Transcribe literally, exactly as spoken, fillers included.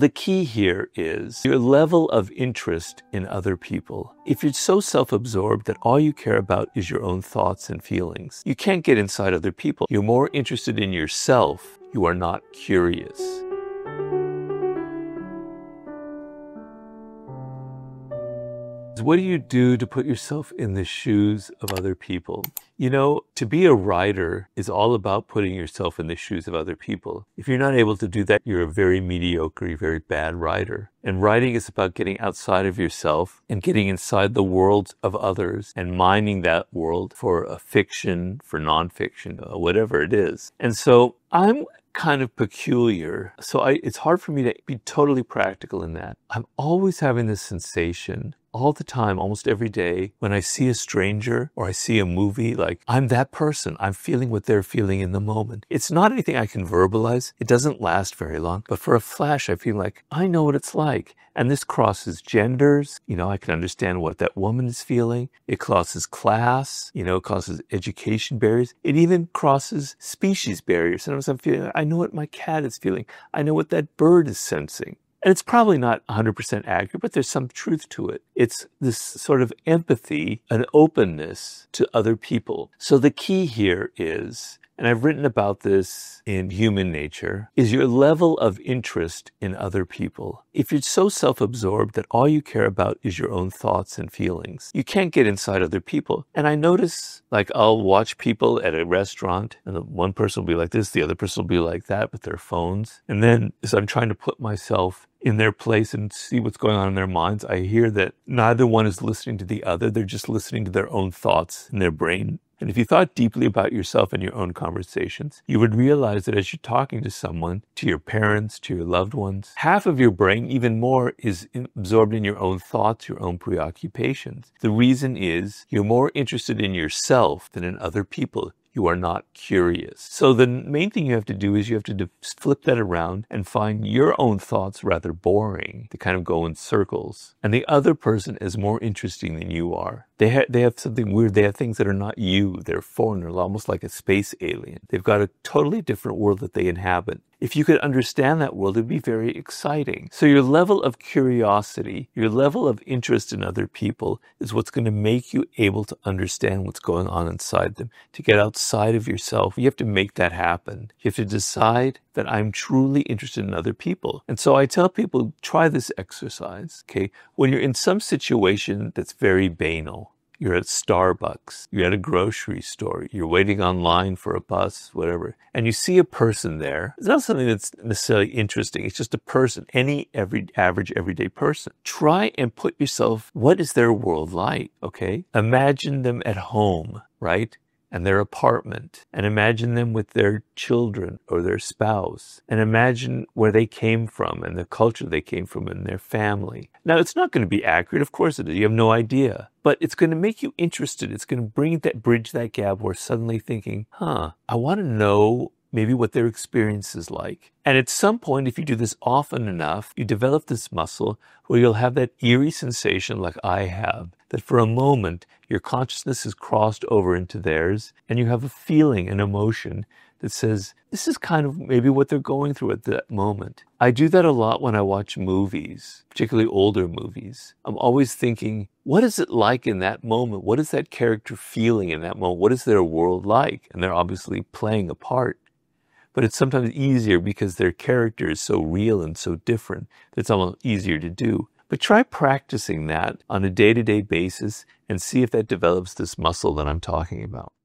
the key here is your level of interest in other people. If you're so self-absorbed that all you care about is your own thoughts and feelings, you can't get inside other people. You're more interested in yourself. You are not curious. What do you do to put yourself in the shoes of other people? You know, to be a writer is all about putting yourself in the shoes of other people. If you're not able to do that, you're a very mediocre, very bad writer. And writing is about getting outside of yourself and getting inside the worlds of others and mining that world for a fiction, for nonfiction, whatever it is. And so I'm kind of peculiar. So I, it's hard for me to be totally practical in that. I'm always having this sensation all the time, almost every day, when I see a stranger or I see a movie, like I'm that person. I'm feeling what they're feeling in the moment. It's not anything I can verbalize. It doesn't last very long. But for a flash, I feel like I know what it's like. And this crosses genders. You know, I can understand what that woman is feeling. It crosses class. You know, it crosses education barriers. It even crosses species barriers. Sometimes I'm feeling, I know what my cat is feeling. I know what that bird is sensing. And it's probably not one hundred percent accurate, but there's some truth to it. It's this sort of empathy, an openness to other people. So the key here is, and I've written about this in Human Nature, is your level of interest in other people. If you're so self-absorbed that all you care about is your own thoughts and feelings, you can't get inside other people. And I notice, like, I'll watch people at a restaurant, and the one person will be like this, the other person will be like that with their phones. And then as I'm trying to put myself in their place and see what's going on in their minds, I hear that neither one is listening to the other. They're just listening to their own thoughts in their brain. And if you thought deeply about yourself and your own conversations, you would realize that as you're talking to someone, to your parents, to your loved ones, half of your brain, even more, is absorbed in your own thoughts, your own preoccupations. The reason is you're more interested in yourself than in other people. You are not curious. So the main thing you have to do is you have to flip that around and find your own thoughts rather boring. They kind of go in circles. And the other person is more interesting than you are. They, ha- they have something weird. They have things that are not you. They're foreign. They're almost like a space alien. They've got a totally different world that they inhabit. If you could understand that world, it'd be very exciting. So your level of curiosity, your level of interest in other people is what's going to make you able to understand what's going on inside them, to get outside of yourself. You have to make that happen. You have to decide that I'm truly interested in other people. And so I tell people, try this exercise, okay? When you're in some situation that's very banal, you're at Starbucks, you're at a grocery store, you're waiting online for a bus, whatever, and you see a person there. It's not something that's necessarily interesting. It's just a person, any every average, everyday person. Try and put yourself, what is their world like, okay? Imagine them at home, right? And their apartment, and imagine them with their children or their spouse, and imagine where they came from and the culture they came from and their family. Now, it's not going to be accurate. Of course it is. You have no idea. But it's going to make you interested. It's going to bring that, bridge that gap where suddenly thinking, huh, I want to know maybe what their experience is like. And at some point, if you do this often enough, you develop this muscle where you'll have that eerie sensation like I have, that for a moment, your consciousness is crossed over into theirs, and you have a feeling, an emotion that says, this is kind of maybe what they're going through at that moment. I do that a lot when I watch movies, particularly older movies. I'm always thinking, what is it like in that moment? What is that character feeling in that moment? What is their world like? And they're obviously playing a part. But it's sometimes easier because their character is so real and so different that it's almost easier to do. But try practicing that on a day-to-day basis and see if that develops this muscle that I'm talking about.